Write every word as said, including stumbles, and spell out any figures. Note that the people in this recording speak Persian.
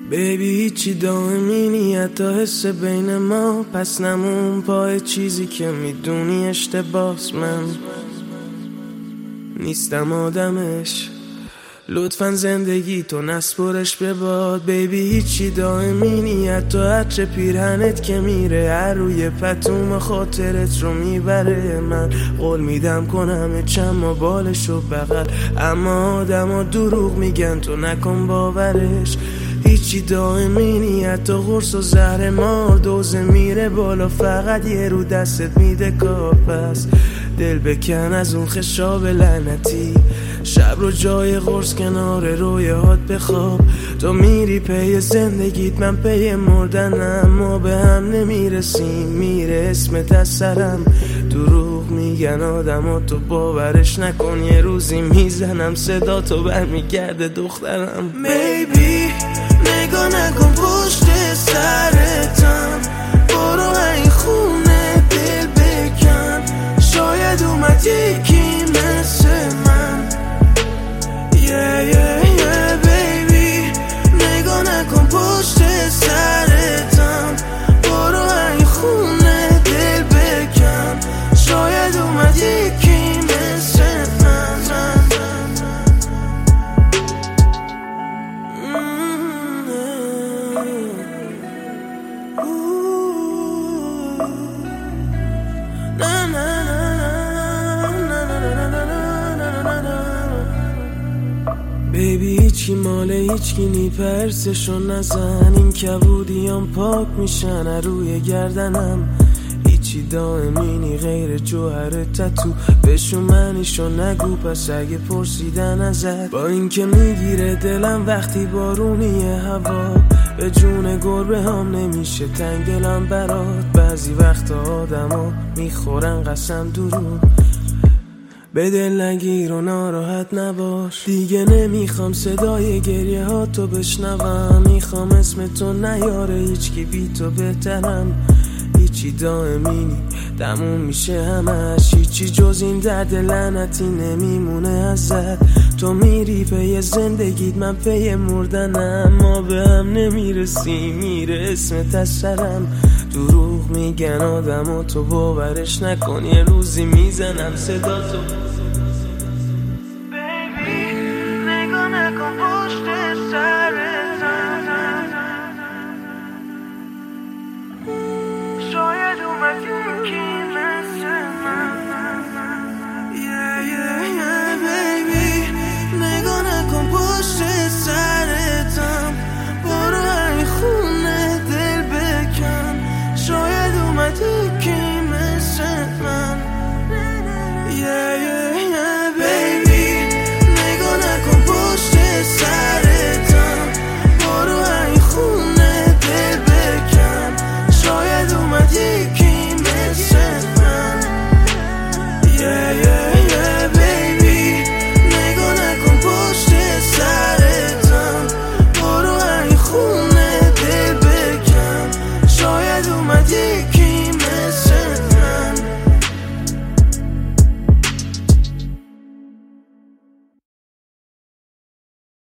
بیبی هیچی دائمی نیت تا حس بین ما، پس نمون پای چیزی که میدونی اشتباس. من نیستم آدمش، لطفاً زندگی تو نسپرش به باد. بیبی هیچی دائمی نیت تا عطر پیرهنت که میره هر روی پتوم خاطرت رو میبره. من قول میدم کنم چند بالشو بغل، اما آدم ها دروغ میگن تو نکن باورش. هیچی دائمی نیت تا قرص و زهر مار، دوزه میره بالا فقط یه رو دستت میده کار. پس دل بکن از اون خشاب لعنتی، شب رو جای قرص کنار رویات بخواب. تو میری پی زندگیت من پی مردنم، ما به هم نمیرسیم میره اسمت از سرم. دروغ میگن آدم ها تو باورش نکن، یه روزی میزنم صدا تو برمیگرده دخترم. بیبی نگاه نکن پشت سرتم، برو این خونه دل بکن، شاید اومد یکی مثل من. yeah, yeah, yeah, baby نگاه نکن پشت سرتم، برو این خونه دل بکن، شاید اومد یکی مثل من. بیبی هیچی ماله هیچکی نی، پرسشو نزن، این کبودیام پاک میشن روی گردنم. هیچی دائمی نی غیر جوهر تتو، بشو منیشو نگو پس اگه پرسیدن ازت. با اینکه میگیره دلم وقتی بارونیه هوا، به جون گربه هم نمیشه تنگ دلم برات. بعضی وقت آدم ها میخورن قسم دروغ، به دل نگیر و ناراحت نباش. دیگه نمیخوام صدای گریه ها تو بشنوم، میخوام اسم تو نیاره هیچکی بی تو بهترم. هیچی دائمی نی تموم میشه همش، هیچی جز این درد لعنتی نمیمونه ازت. تو میری پی زندگیت من پی مردنم، ما به هم نمیرسیم میره اسمت از سرم. دروغ میگن آدم و تو باورش نکن، یه روزی میزنم صدا تو